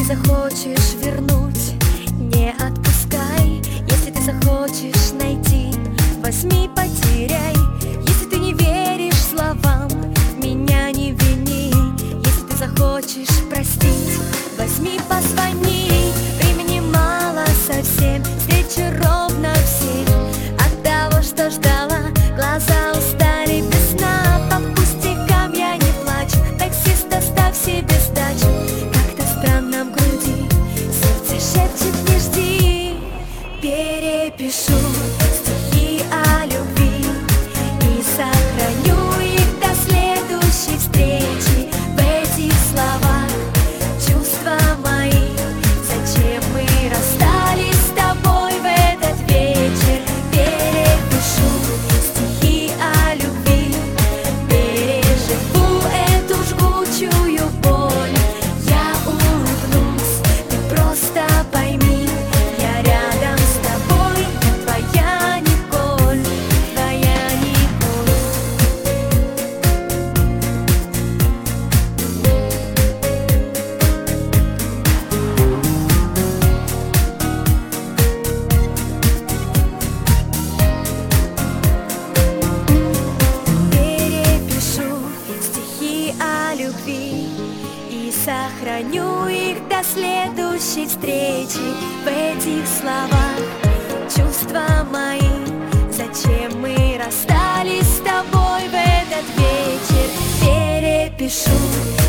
захочешь вернуть, не отпускай. Если ты захочешь найти, возьми, потеряй. Если ты не веришь словам, меня не вини. Если ты захочешь простить, возьми, позвони. Времени мало совсем, встречи ровно в 7. От того, что ждала, глаза устали без сна. По пустякам я не плачу, таксист, оставь себе сдачу. Как-то странно в груди, сердце шепчет: не жди. Перепишу стихи о любви и сохраню их до следующей встречи. В этих словах чувства мои, зачем мы расстались с тобой в этот вечер. Перепишу стихи о любви, переживу эту жгучую боль. Я улыбнусь, ты просто пойми, я рядом с тобой, твоя Николь, твоя Николь. Перепишу стихи о любви и сохраню их до следующей встречи. В этих словах чувства мои, зачем мы расстались с тобой в этот вечер. Перепишу